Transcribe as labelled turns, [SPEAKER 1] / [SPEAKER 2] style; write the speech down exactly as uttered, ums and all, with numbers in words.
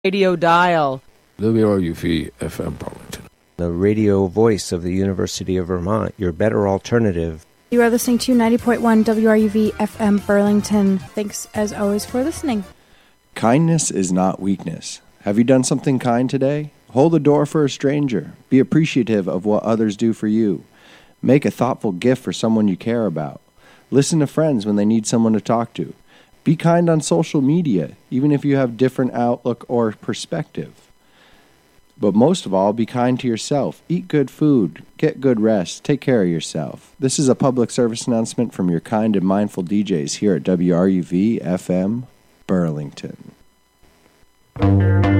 [SPEAKER 1] Radio dial.
[SPEAKER 2] W R U V F M Burlington.
[SPEAKER 3] The radio voice of the University of Vermont, your better alternative.
[SPEAKER 4] You are listening to ninety point one W R U V F M Burlington. Thanks, as always, for listening.
[SPEAKER 5] Kindness is not weakness. Have you done something kind today? Hold the door for a stranger. Be appreciative of what others do for you. Make a thoughtful gift for someone you care about. Listen to friends when they need someone to talk to. Be kind on social media, even if you have different outlook or perspective. But most of all, be kind to yourself. Eat good food. Get good rest. Take care of yourself. This is a public service announcement from your kind and mindful D Js here at W R U V F M Burlington.